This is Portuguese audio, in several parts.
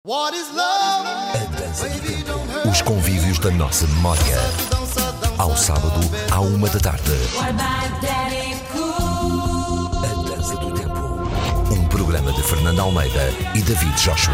What is love? A dança do tempo. Os convívios da nossa memória. Ao sábado, à 1 da tarde. A Dança do Tempo. Um programa de Fernando Almeida e David Joshua.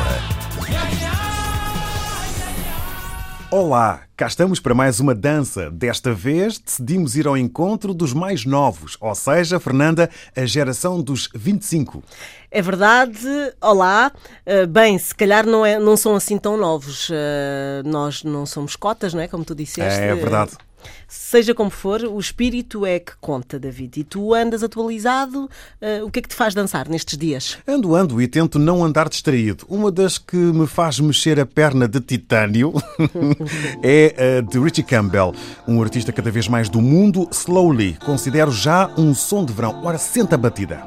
Olá, cá estamos para mais uma dança. Desta vez decidimos ir ao encontro dos mais novos, ou seja, Fernanda, a geração dos 25. É verdade, olá. Bem, se calhar não são assim tão novos. Nós não somos cotas, não é? Como tu disseste. É verdade. Seja como for, o espírito é que conta, David. E tu andas atualizado. O que é que te faz dançar nestes dias? Ando e tento não andar distraído. Uma das que me faz mexer a perna de titânio é a de Richie Campbell, um artista cada vez mais do mundo. Slowly, considero já um som de verão. Ora, senta a batida.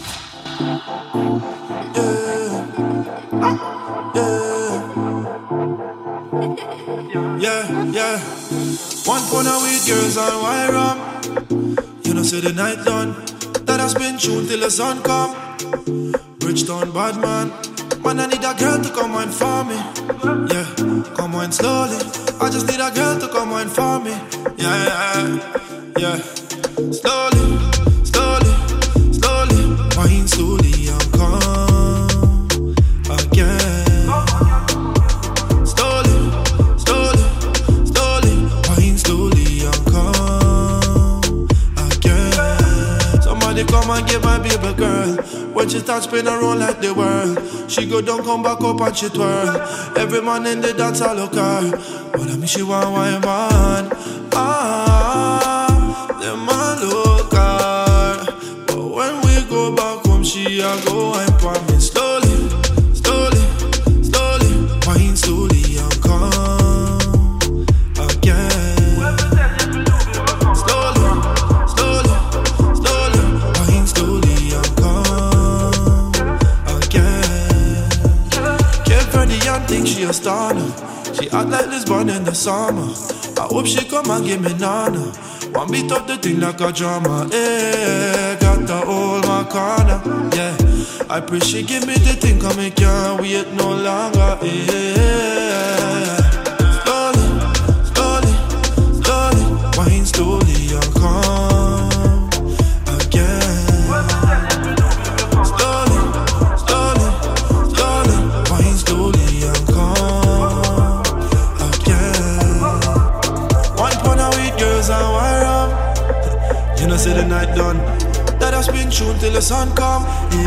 Yeah. One pound of weed, girls on wire up. You know, say the night done. That I spin tune till the sun come. Bridgetown bad man. Man, I need a girl to come wine for me. Yeah, come wine slowly. I just need a girl to come wine for me. Yeah. Slowly. Wine slowly and come again. Come and get my baby girl. When she starts spinning around like the world, she go down, come back up and she twirl. Every man in the dance I look her. But I mean she want wine man. Them man look her. But when we go back home, she a go wine for me. Slowly. Wine slowly and come again. Think she a stunner. She act like Lisbon in the summer. I hope she come and give me nana. One beat up the thing like a drama. Got the whole my corner. Yeah, I pray she give me the thing, come and can't wait no longer. Slowly, wine slowly and come again. Slowly, wine slowly. You know, say the night done. That I spin tune till the sun come.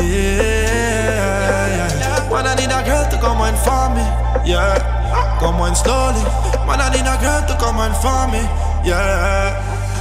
Yeah. Man, I need a girl to come and for me. Yeah, come on slowly. Man, I need a girl to come and for me. Yeah.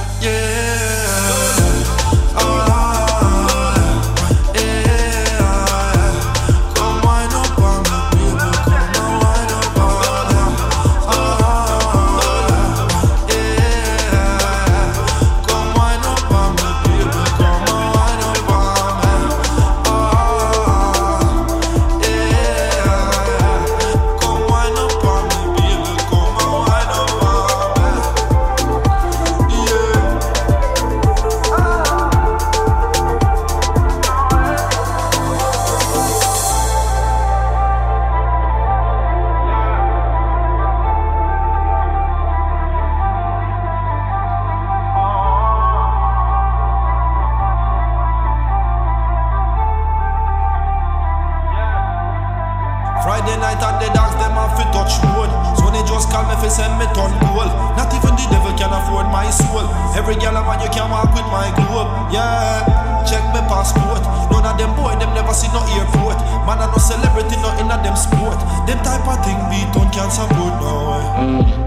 Friday night and the dogs, them have to touch road. So they just call me for send me ton goal. Not even the devil can afford my soul. Every girl man you can walk with my globe. Yeah, check my passport. None of them boy, them never see no airport. Man, I no celebrity, not in a them sport. Them type of thing beat on can't support no way.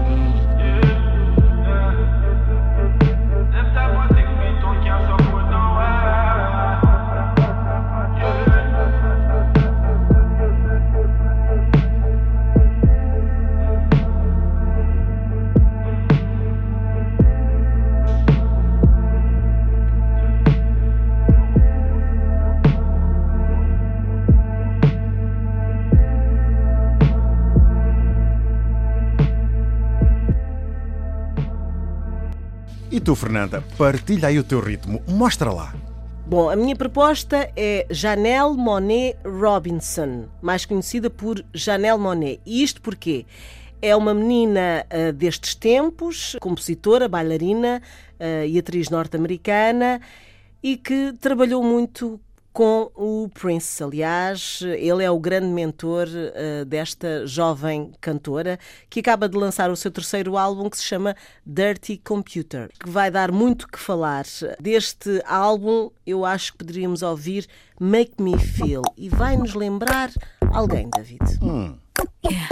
E tu, Fernanda, partilha aí o teu ritmo. Mostra lá. Bom, a minha proposta é Janelle Monáe Robinson, mais conhecida por Janelle Monáe. E isto porquê? É uma menina destes tempos, compositora, bailarina e atriz norte-americana, e que trabalhou muito com o Prince. Aliás, ele é o grande mentor desta jovem cantora, que acaba de lançar o seu terceiro álbum, que se chama Dirty Computer, que vai dar muito que falar. Deste álbum, eu acho que poderíamos ouvir Make Me Feel, e vai nos lembrar alguém, David. Yeah.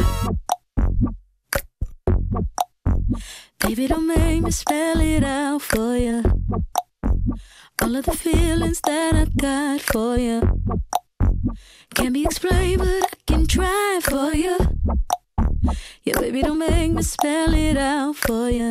Baby, don't make me spell it out for you. All of the feelings that I got for you can't be explained, but I can try for you. Yeah, baby, don't make me spell it out for you.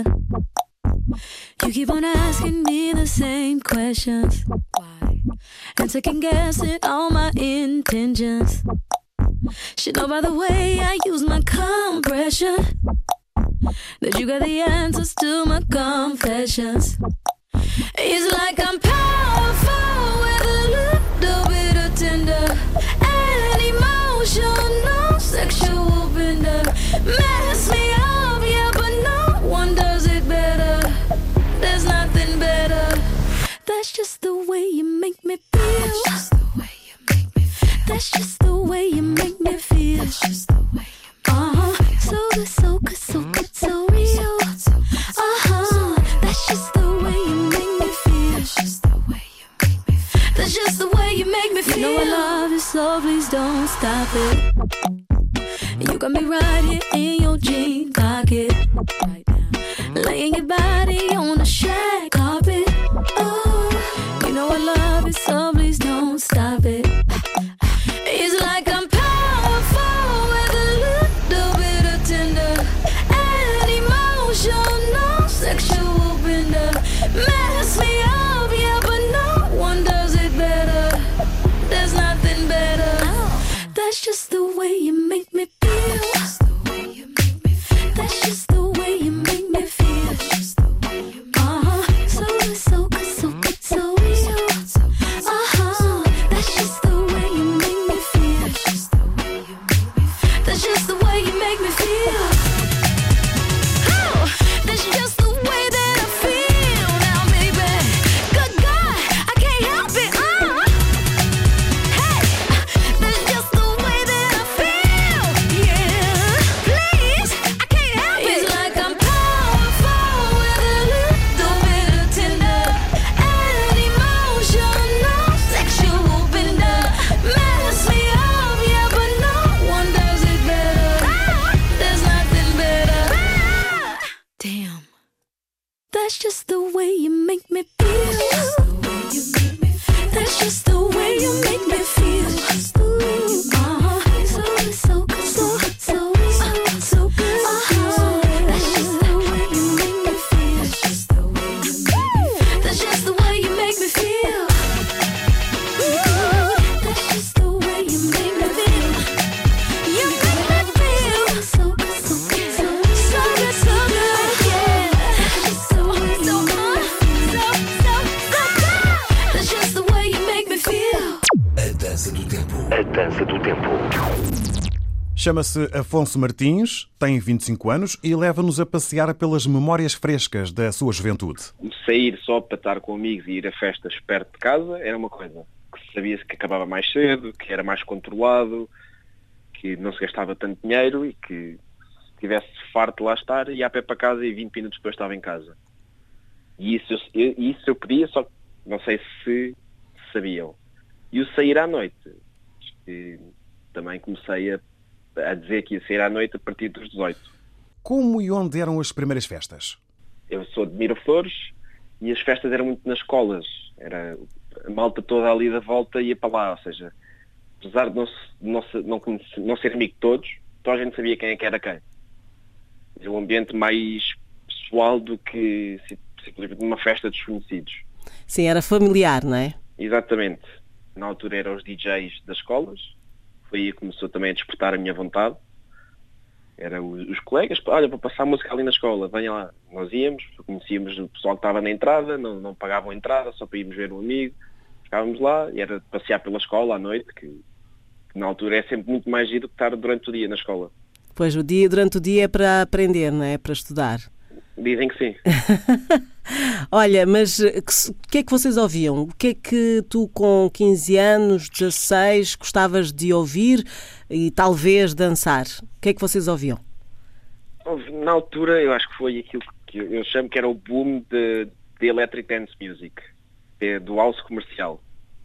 You keep on asking me the same questions. Why? And second guessing all my intentions. Should know by the way I use my compression that you got the answers to my confessions. It's like I'm powerful with a little bit of tender and emotional sexual bender. Mess me up, yeah, but no one does it better. There's nothing better. That's just the way you make me feel. That's just the way you make me feel. That's just the way you make me feel. That's just the way you make me feel. So good, so good, so good, so real. That's just the way you make me feel. That's just the way you make me feel. That's just the way you make me feel. You know I love you, so please don't stop it. You got me right here in your jean pocket, right now, laying your body on the shag carpet. Oh, you know I love you, so please don't stop it. It's like I'm powerful with a little bit of tender and emotional sexual bender. Mess me up, yeah, but no one does it better. There's nothing better. That's just the way you make me feel. That's just the way you make me feel. That's just the way you make me feel. That's just the way you make me feel. So good, so good, so good, so real. That's just the way you make me feel. That's just the way you make me feel. That's just the way you make me feel. Oh, that's just the way that I feel now, baby. Good God, I can't help it. Hey, that's just the way that I feel. Yeah, please, I can't help it. It's like I'm powerful with a little bit of tender and emotional sexual bender. Mess me up, yeah, but no one does it better. There's nothing better. Damn. That's just the way you make me feel. That's just the way you make me feel. So good, so good, so good, so good, so good. That's just the way you make me feel. That's just the way you make me feel. That's just the way you make me feel. That's just the way you make me feel. You make me feel so good, so good, so good, so good, so good. Yeah, that's just the way you make me feel. That's just the way you make me feel. A dança do tempo. A dança do tempo. Chama-se Afonso Martins, tem 25 anos e leva-nos a passear pelas memórias frescas da sua juventude. Sair só para estar com amigos e ir a festas perto de casa era uma coisa. Que sabia-se que acabava mais cedo, que era mais controlado, que não se gastava tanto dinheiro e que se estivesse farto de lá estar, ia a pé para casa e 20 minutos depois estava em casa. E isso eu pedia, só que não sei se sabiam. E o sair à noite, que também comecei a dizer que ia sair à noite a partir dos 18. Como e onde eram as primeiras festas? Eu sou de Miraflores e as festas eram muito nas escolas. Era a malta toda ali da volta ia para lá, ou seja, apesar de não ser amigo de todos, toda a gente sabia quem é que era quem. É um ambiente mais pessoal do que simplesmente uma festa de desconhecidos. Sim, era familiar, não é? Exatamente. Na altura eram os DJs das escolas. Foi aí que começou também a despertar a minha vontade. Eram os colegas, olha, vou passar música ali na escola, venha lá. Nós íamos, conhecíamos o pessoal que estava na entrada, não pagavam a entrada, só para irmos ver um amigo. Ficávamos lá e era passear pela escola à noite, que na altura é sempre muito mais giro do que estar durante o dia na escola. Pois, durante o dia é para aprender, não é? Para estudar. Dizem que sim. Olha, mas o que é que vocês ouviam? O que é que tu com 15 anos, 16, gostavas de ouvir e talvez dançar? O que é que vocês ouviam? Na altura eu acho que foi aquilo que eu chamo que era o boom de Electric Dance Music, do house comercial.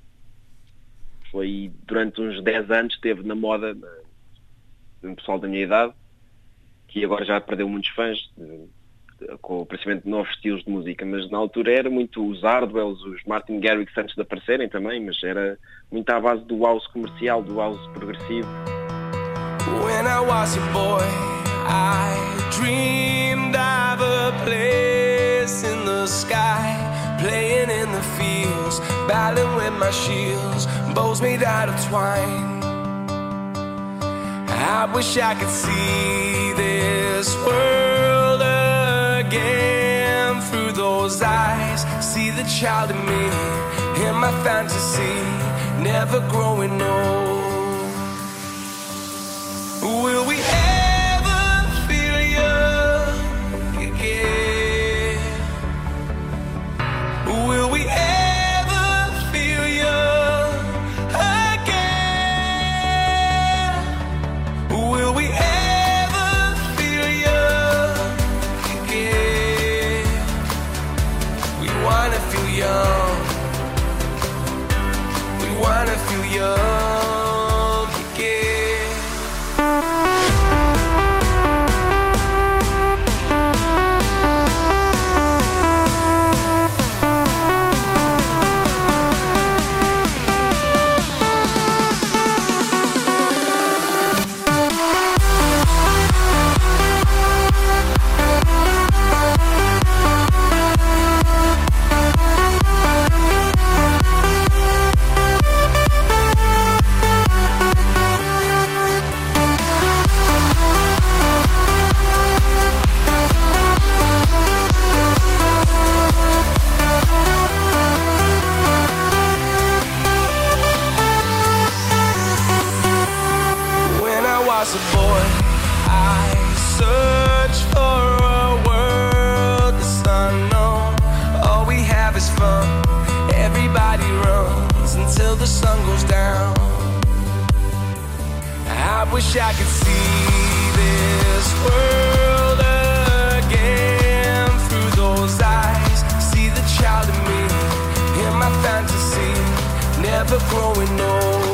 Foi durante uns 10 anos, esteve na moda no pessoal da minha idade, que agora já perdeu muitos fãs, com principalmente novos estilos de música, mas na altura era muito os Hardwells, os Martin Garrix antes de aparecerem também, mas era muito à base do house comercial, do house progressivo. When I was a boy, I dreamed of a place in the sky, playing in the fields, battling with my shields, bows made out of twine. I wish I could see this world again through those eyes, see the child in me, in my fantasy, never growing old. Will we ever feel young again? Will we ever feel young again? Will we ever feel young again? We wanna feel young. We wanna feel young again. As a boy, I search for a world that's unknown. All we have is fun. Everybody runs until the sun goes down. I wish I could see this world again through those eyes. See the child in me, in my fantasy, never growing old.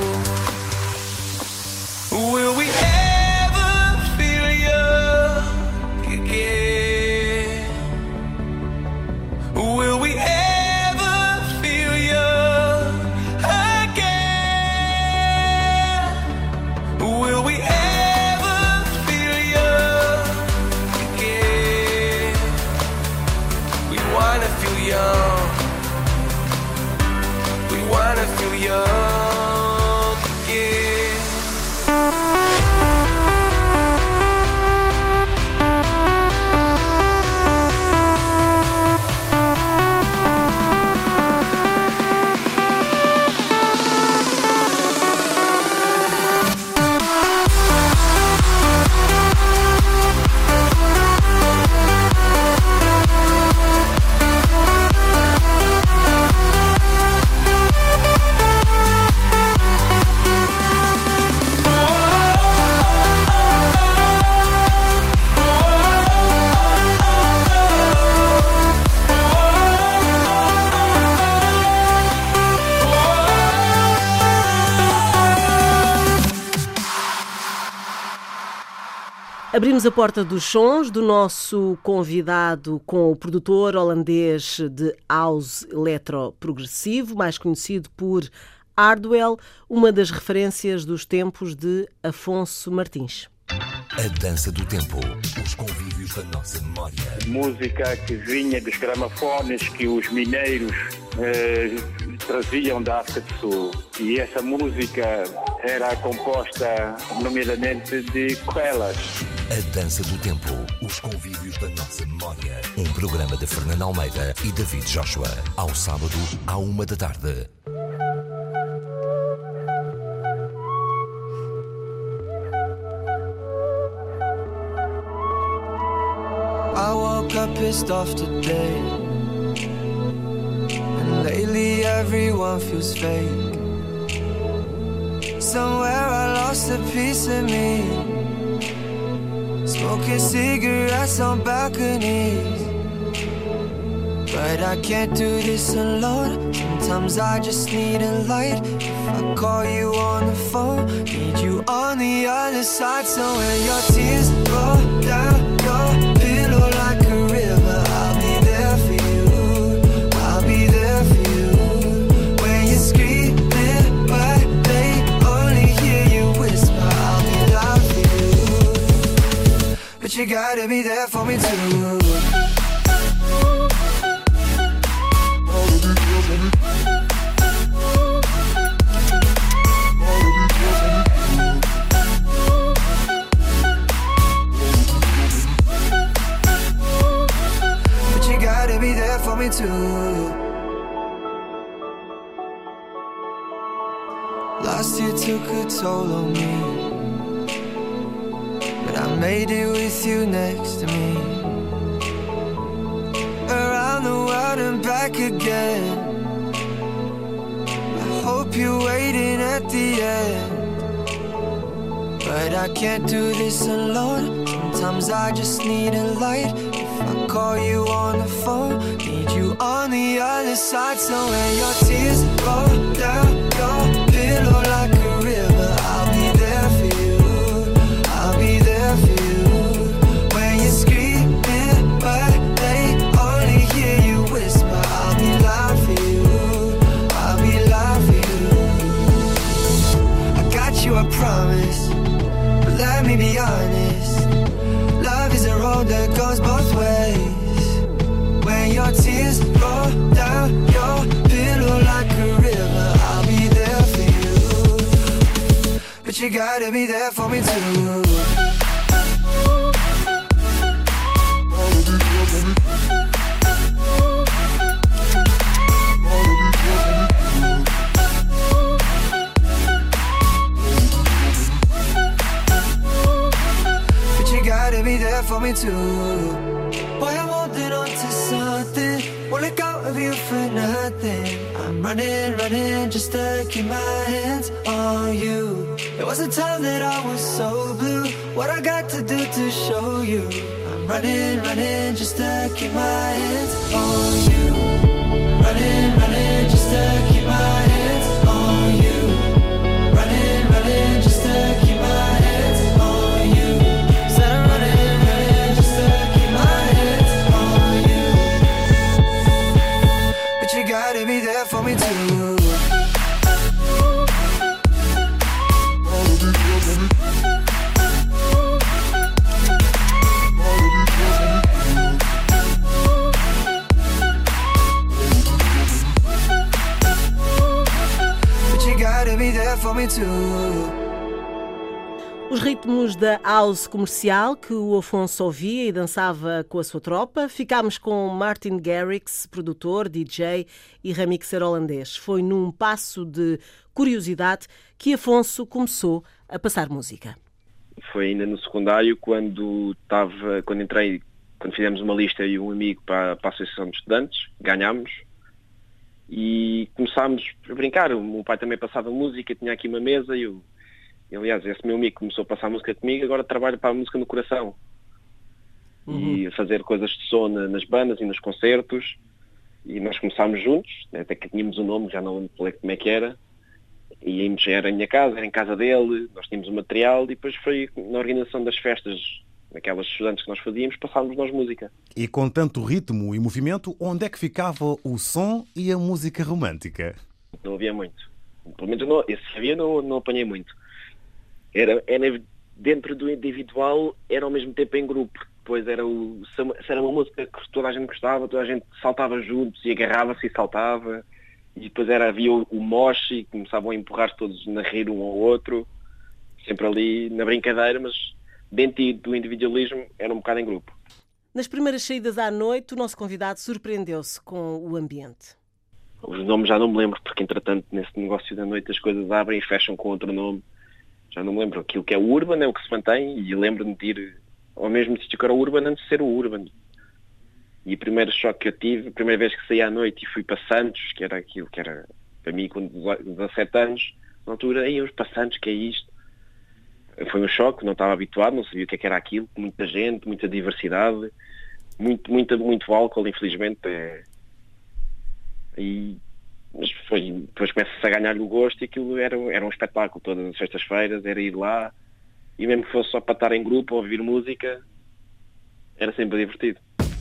Will we ever feel young again? Will we ever feel young again? Will we ever feel young again? We wanna feel young. We wanna feel young again. Abrimos a porta dos sons do nosso convidado com o produtor holandês de house eletro-progressivo, mais conhecido por Hardwell, uma das referências dos tempos de Afonso Martins. A dança do tempo, os convívios da nossa memória. Música que vinha dos gramofones que os mineiros traziam da África do Sul. E essa música era composta nomeadamente de coelas. A dança do tempo, os convívios da nossa memória. Um programa de Fernando Almeida e David Joshua. Ao sábado, à 1 da tarde. woke up pissed off today, and lately everyone feels fake. Somewhere I lost a piece of me, smoking cigarettes on balconies. But I can't do this alone. Sometimes I just need a light. If I call you on the phone, need you on the other side. So when your tears roll down your pillow like a river, I'll be there for you. I'll be there for you. When you're screaming but they only hear you whisper, I'll be there for you. But you gotta be there for me too. For me too. Last year took a toll on me, but I made it with you next to me. Around the world and back again. I hope you're waiting at the end. But I can't do this alone. Sometimes I just need a light. I call you on the phone, need you on the other side. So when your tears roll down your pillow like a river, I'll be there for you. I'll be there for you. When you're screaming but they only hear you whisper, I'll be loud for you. I'll be loud for you. I got you, I promise. But let me be honest, love is a road that goes both ways. When your tears roll down your pillow like a river, I'll be there for you. But you gotta be there for me too. Be there for me too. Boy, I'm holding on to something. Won't let go of you for nothing. I'm running, running just to keep my hands on you. There was a time that I was so blue. What I got to do to show you? I'm running, running just to keep my hands on you. Running, running just to keep my hands on you. Running, running just to keep my hands on you. You gotta be there for me too. But you gotta be there for me too. Os ritmos da house comercial que o Afonso ouvia e dançava com a sua tropa. Ficámos com Martin Garrix, produtor, DJ e remixer holandês. Foi num passo de curiosidade que Afonso começou a passar música. Foi ainda no secundário quando fizemos uma lista e um amigo para a Associação de Estudantes, ganhámos e começámos a brincar. O meu pai também passava música, tinha aqui uma mesa e aliás, esse meu amigo começou a passar música comigo, agora trabalha para a música no coração. E a fazer coisas de som nas bandas e nos concertos. E nós começámos juntos, até que tínhamos um nome, já não lembro como é que era. E íamos, era em minha casa, era em casa dele, nós tínhamos o material e depois foi na organização das festas, naquelas estudantes que nós fazíamos, passámos nós música. E com tanto ritmo e movimento, onde é que ficava o som e a música romântica? Não havia muito. Pelo menos esse havia, não apanhei muito. Era dentro do individual, era ao mesmo tempo em grupo. Depois se era uma música que toda a gente gostava, toda a gente saltava juntos e agarrava-se e saltava. E depois havia o mosh e começavam a empurrar todos a rir um ao outro. Sempre ali na brincadeira, mas dentro do individualismo era um bocado em grupo. Nas primeiras saídas à noite, o nosso convidado surpreendeu-se com o ambiente. Os nomes já não me lembro, porque entretanto nesse negócio da noite as coisas abrem e fecham com outro nome. Já não me lembro. Aquilo que é o Urban é o que se mantém e lembro-me de ir ao mesmo sítio que era o Urban antes de ser o Urban. E o primeiro choque que eu tive, a primeira vez que saí à noite e fui para Santos, que era aquilo que era para mim com 17 anos, na altura, aí os para Santos, que é isto? Foi um choque, não estava habituado, não sabia o que era aquilo, muita gente, muita diversidade, muito álcool, infelizmente. Mas depois começa-se a ganhar o gosto e aquilo era um espetáculo. Todas as sextas-feiras era ir lá, e mesmo que fosse só para estar em grupo ou ouvir música, era sempre divertido.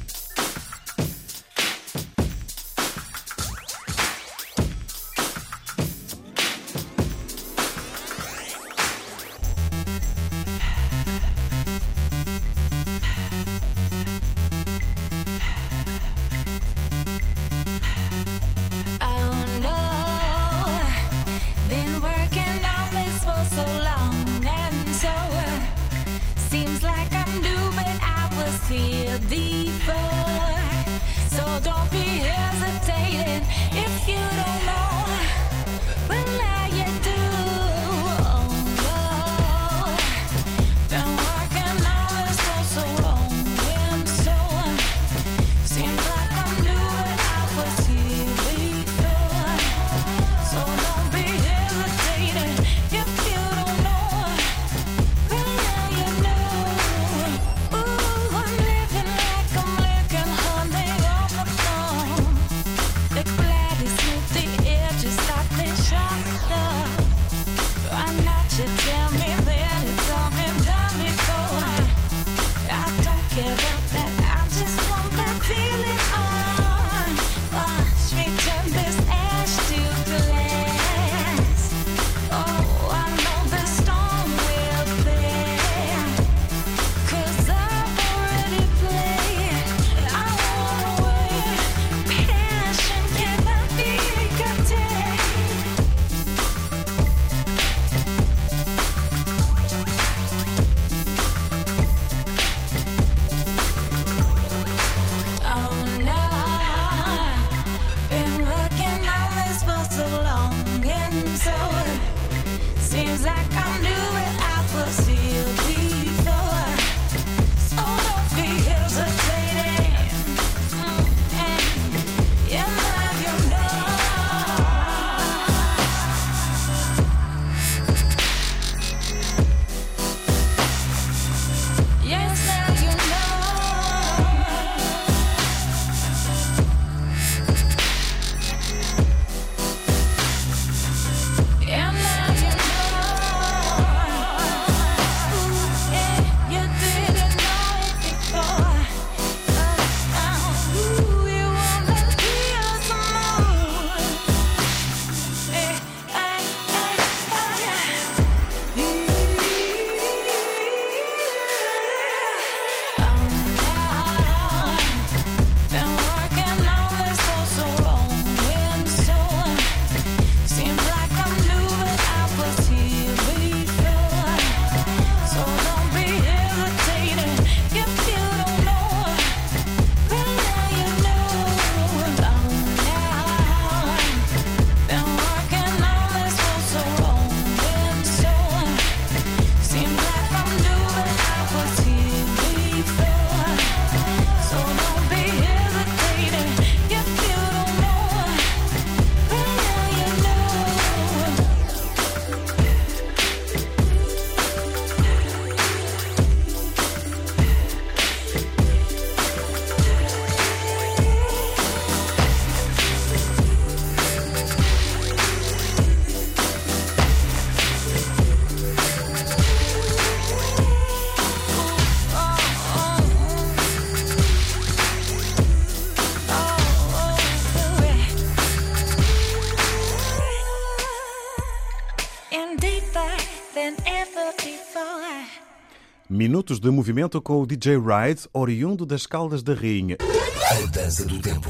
Minutos de movimento com o DJ Ride, oriundo das Caldas da Rainha. A dança do tempo.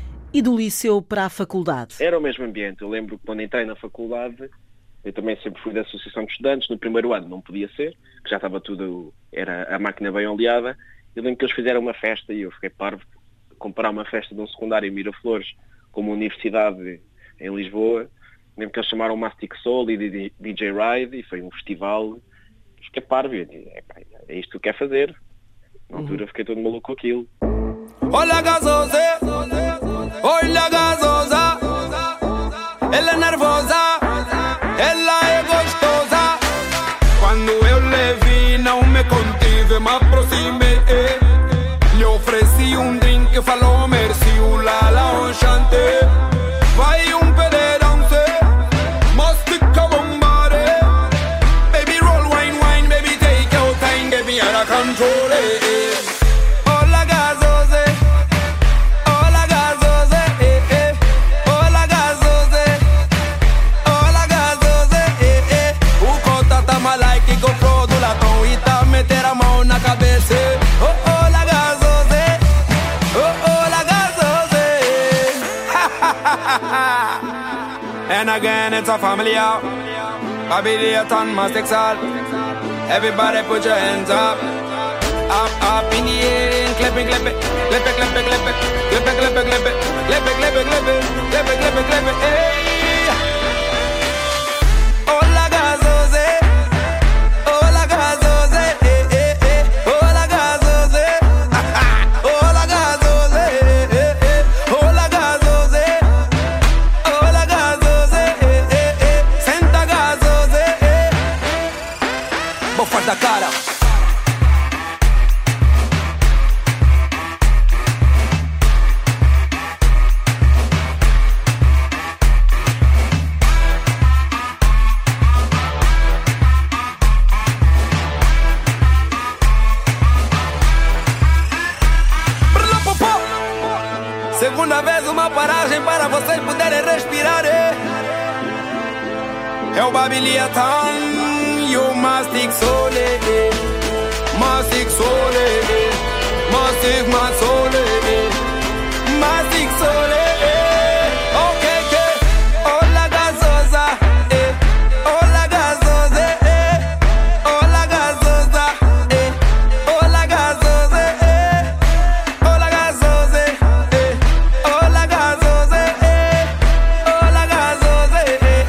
E do liceu para a faculdade? Era o mesmo ambiente. Eu lembro que quando entrei na faculdade, eu também sempre fui da Associação de Estudantes. No primeiro ano não podia ser, que já estava tudo, era a máquina bem oleada. Eu lembro que eles fizeram uma festa e eu fiquei parvo de comparar uma festa de um secundário em Miraflores com uma universidade em Lisboa. Lembro que eles chamaram Mastic Soul e DJ Ride e foi um festival. Fiquei parvo e eu disse, é isto que quer fazer. Na altura fiquei todo maluco com aquilo. Olha a gasosa, olha a gasosa. Ela é nervosa, ela é gostosa. Quando eu lhe vi, não me contive, me aproximei. Lhe ofereci drink, falou merci, la enchanté. Vai pedaço, mastica bombare. Baby roll wine, baby take your time, get me out of control. Hola gasosa, hola gasosa, hola gasosa, hola gasosa, o cota tá malaique, comprou do latão e tá meter a mão na cabeça. Hola gasosa, hola gasosa. And again it's a family out. Babylon, Mastic Salt. Everybody put your hands up. Up in the air, clap it, clap it, clap it, clap it, clap it, clap it, clap it, clap it, clap it, clap it, clap it, clap it, clap it, clap it, hey. Hola gasosa, hola gasosa, hola gasosa, hola gasosa, hola gasosa, hola gasosa, senta gasosa, vou fazer a cara. Segunda vez uma paragem para vocês poderem respirar. É o Babylon e o Mastic Sole. Mastic Sole, Mastic Sole, Mastic Sole. Ok, hola gasosa, hola gasosa, hola gasosa, hola gasosa, hola gasosa. Hola gasosa, hola gasosa,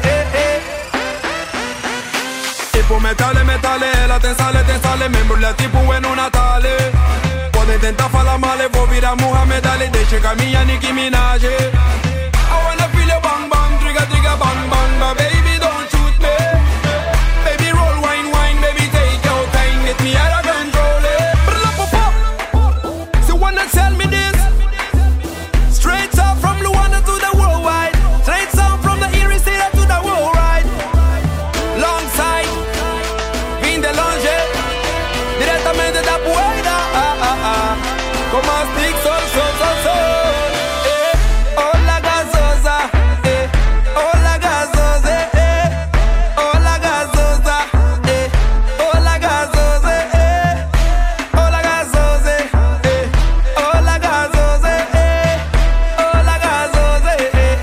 tipo metale, ela tem sale, membro tipo é no Natal. Podem tentar falar mal, eu vou virar Muhammad Ali. Deixa caminhar Nicki Minaj. I wanna feel your bang bang, trigger bang bang, but baby don't shoot me. Baby roll wine, baby take your time, get me out of control. So wanna tell me this? Straight up from Luanda to the worldwide. Straight up from the Erie City to the world ride. Long side, vim de longe, diretamente da poeira. Com Mastic Sol. Hola gasosa, hola gasosa, hola gasosa, hola gasosa, hola gasosa, hola gasosa. Hola gasosa,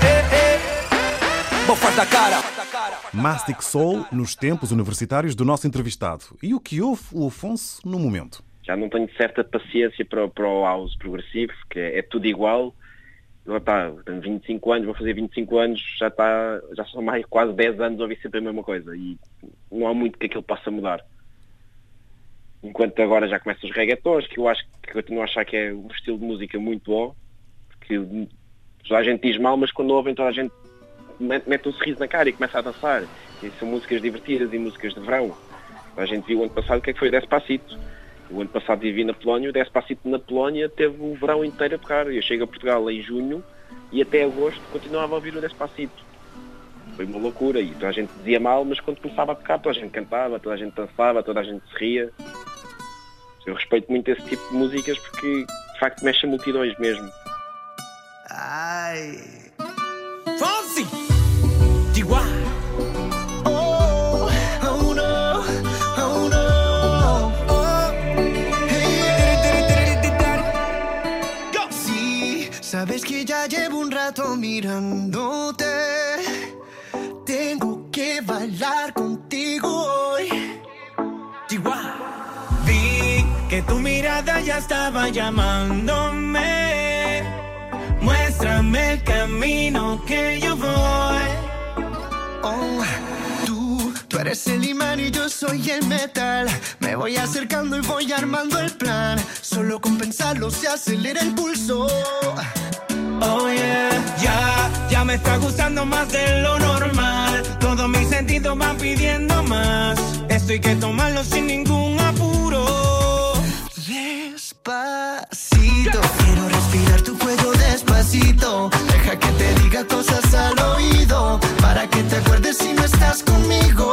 vou fazer a cara. Mastic Soul nos tempos universitários do nosso entrevistado. E o que houve o Afonso no momento? Já não tenho certa paciência para o house progressivo, que é tudo igual. Eu tenho 25 anos, vou fazer 25 anos, já são mais quase 10 anos a ouvir sempre a mesma coisa e não há muito que aquilo possa mudar. Enquanto agora já começam os reggaetons, que eu continuo a achar que é um estilo de música muito bom, porque toda a gente diz mal, mas quando ouvem toda a gente mete um sorriso na cara e começa a dançar. E são músicas divertidas e músicas de verão. A gente viu ano passado o que é que foi o Despacito. O ano passado vivi na Polónia, o Despacito na Polónia teve o verão inteiro a tocar. Eu chego a Portugal em junho e até agosto continuava a ouvir o Despacito. Foi uma loucura e toda a gente dizia mal, mas quando começava a tocar toda a gente cantava, toda a gente dançava, toda a gente se ria. Eu respeito muito esse tipo de músicas porque de facto mexe a multidões mesmo. Ai. Fonsi! Chihuahua! Sabes que ya llevo un rato mirándote. Tengo que bailar contigo hoy. Chihuahua. Vi que tu mirada ya estaba llamándome. Muéstrame el camino que yo voy. Oh, tú eres el imán y yo soy el metal. Me voy acercando y voy armando el plan. Solo con pensarlo se acelera el pulso. Oh yeah, ya me está gustando más de lo normal. Todos mis sentidos van pidiendo más. Esto hay que tomarlo sin ningún apuro. Despacito, quiero respirar tu cuello despacito. Deja que te diga cosas al oído, para que te acuerdes si no estás conmigo.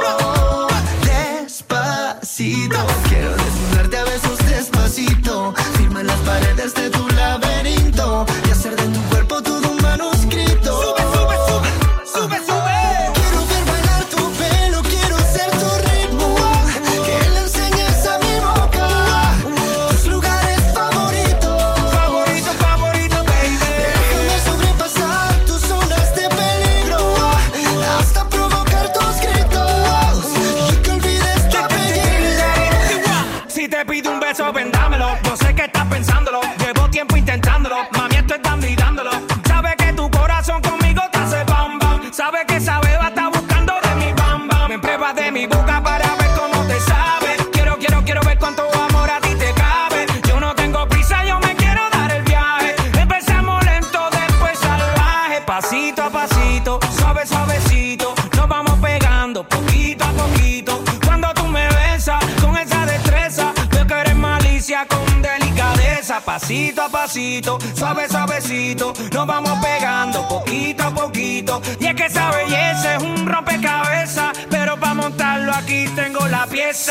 Despacito, quiero desnudarte a besos despacito. Firma las paredes de tu laberinto y hacer de tu cuerpo todo un manuscrito. Sube, sube, sube, sube, sube. Quiero ver bailar tu pelo, quiero ser tu ritmo. Que le enseñes a mi boca tus lugares favoritos. Favorito, favorito, baby. Déjame sobrepasar tus zonas de peligro, hasta provocar tus gritos y que olvides tu apellido. Si te pido un beso, vendámelo. Yo sé que estás pensándolo. Llevo tiempo intentándolo. Mami, esto está dándolo. Sabe que tu corazón conmigo te hace bam bam. Sabe que esa beba está buscando de mi bam bam. Me pruebas de mi boca para ver cómo te sabe. Quiero ver cuánto amor a ti te cabe. Yo no tengo prisa, yo me quiero dar el viaje. Empezamos lento, después salvaje. Pasito a pasito, suave, suavecito. Nos vamos pegando poquito a poquito. Cuando tú me besas con esa destreza, veo que eres malicia con delicadeza. Pasito a pasito, suave, suavecito. Nos vamos pegando poquito a poquito. Y es que esa belleza es un rompecabezas, pero para montarlo aquí tengo la pieza.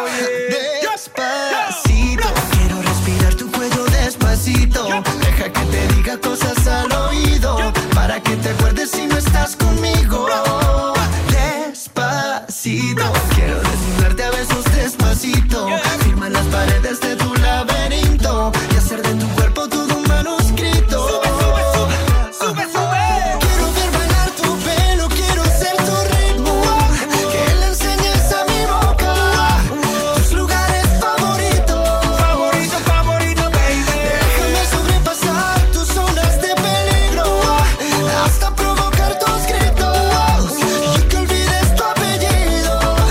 Despacito, quiero respirar tu cuello despacito. Deja que te diga cosas al oído, para que te acuerdes si no estás conmigo. Despacito, quiero desnudarte a besos despacito. Firma las paredes de tu laberinto y hacer de tu cuerpo todo un manuscrito. Sube, sube, sube, sube, sube. Quiero ver bailar tu pelo, quiero ser tu ritmo. Que le enseñes a mi boca tus lugares favoritos. Favorito, favorito, baby. Déjame sobrepasar tus zonas de peligro, hasta provocar tus gritos y que olvides tu apellido.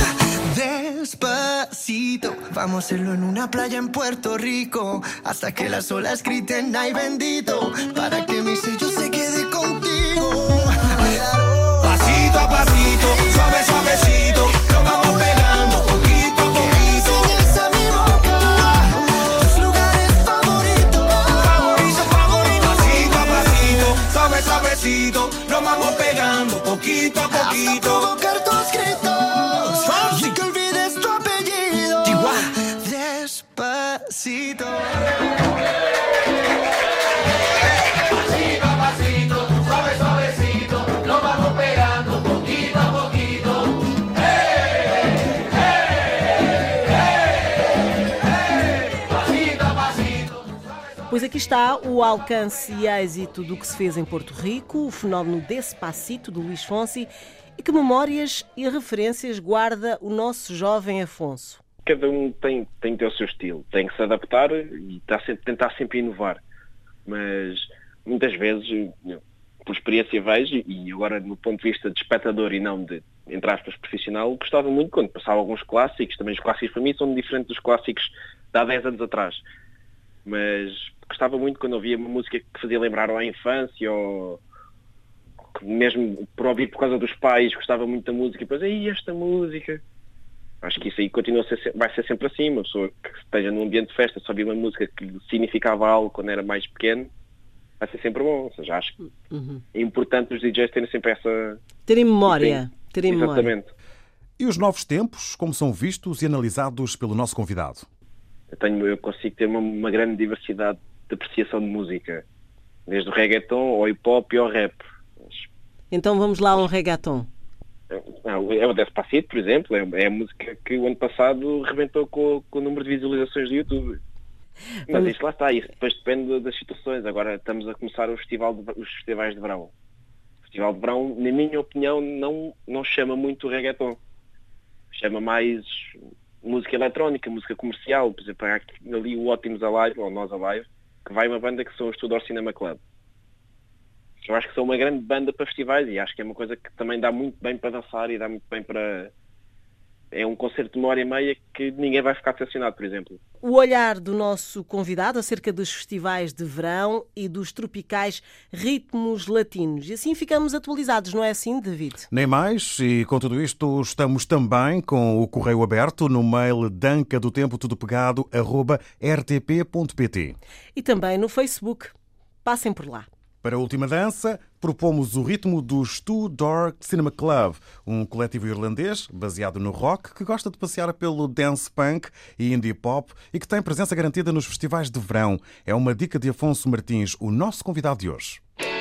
Despacito, vamos a hacerlo en una playa en Puerto Rico, hasta que las olas griten ay bendito, para que mi sello se quede contigo. Pasito a pasito, suave, suavecito. Nos vamos pegando poquito a poquito. Enseñas a mi boca tus lugares favoritos. Favorito, favorito. Pasito a pasito, suave, suavecito. Nos vamos pegando poquito a Hasta poquito. provocar tus gritos y que olvides tu apellido. Despacito. Pasito a pasito, suave, suavecito. Nos vamos pegando poquito a poquito. Pasito a pasito. Pois aqui está o alcance e êxito do que se fez em Porto Rico, o fenómeno Despacito, do Luís Fonsi, e que memórias e referências guarda o nosso jovem Afonso. Cada um tem que ter o seu estilo, tem que se adaptar e tentar sempre inovar. Mas muitas vezes, por experiência vejo, e agora no ponto de vista de espectador e não de, entre aspas, profissional, gostava muito quando passava alguns clássicos. Também os clássicos para mim são diferentes dos clássicos de há 10 anos atrás. Mas gostava muito quando ouvia uma música que fazia lembrar ou à infância, ou mesmo por ouvir por causa dos pais, gostava muito da música e depois, aí esta música. Acho que isso aí vai ser sempre assim. Uma pessoa que esteja num ambiente de festa, só ouvir uma música que significava algo quando era mais pequeno, vai ser sempre bom. Ou seja, acho que é importante os DJs terem sempre essa... Terem memória. Terem memória. Exatamente. E os novos tempos, como são vistos e analisados pelo nosso convidado? Eu consigo ter uma grande diversidade de apreciação de música, desde o reggaeton ao hip-hop e ao rap. Então vamos lá a um reggaeton. É o Despacito, por exemplo, é a música que o ano passado rebentou com o número de visualizações do YouTube. Mas isto lá está, isso depois depende das situações. Agora estamos a começar os festivais de verão. O Festival de Verão, na minha opinião, não chama muito o reggaeton. Chama mais música eletrónica, música comercial. Por exemplo, há ali o Ótimos Alive, ou Nós Alive, que vai uma banda que são os Tudor Cinema Club. Eu acho que são uma grande banda para festivais e acho que é uma coisa que também dá muito bem para dançar e dá muito bem para é um concerto de 1h30 que ninguém vai ficar decepcionado, por exemplo. O olhar do nosso convidado acerca dos festivais de verão e dos tropicais ritmos latinos. E assim ficamos atualizados, não é assim, David? Nem mais, e com tudo isto estamos também com o correio aberto no mail dancadotempotudopegado@rtp.pt. E também no Facebook. Passem por lá. Para a última dança, propomos o ritmo dos Two Door Cinema Club, um coletivo irlandês baseado no rock que gosta de passear pelo dance punk e indie pop e que tem presença garantida nos festivais de verão. É uma dica de Afonso Martins, o nosso convidado de hoje.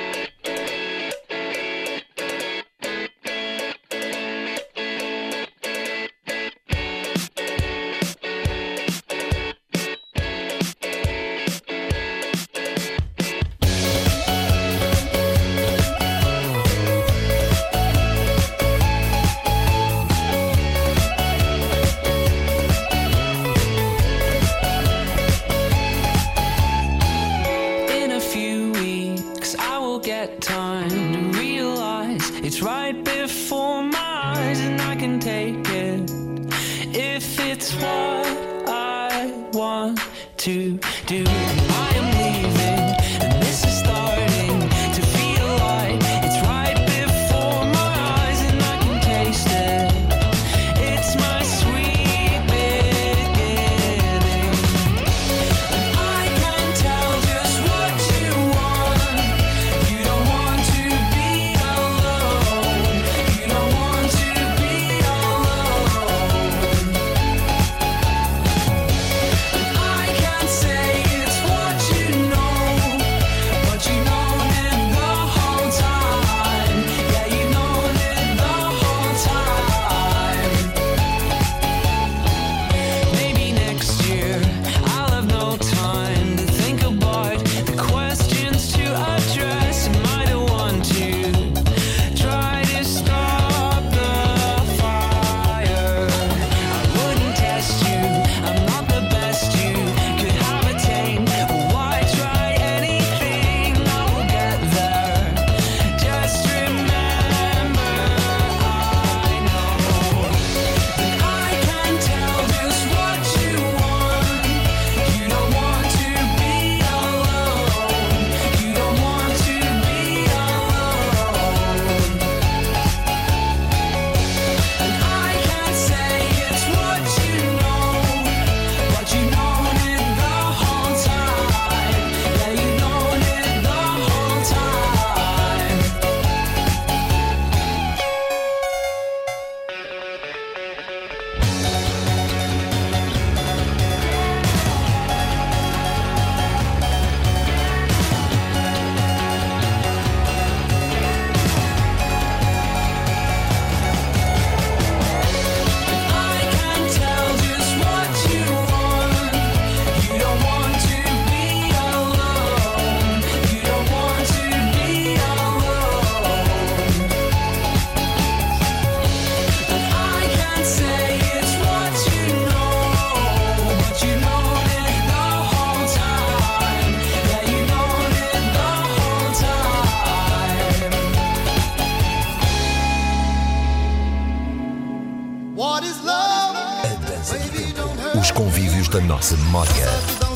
Os convívios da nossa memória.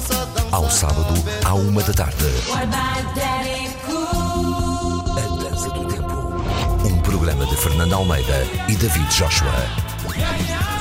Ao sábado, à 1h. A Dança do Tempo. Um programa de Fernando Almeida e David Joshua.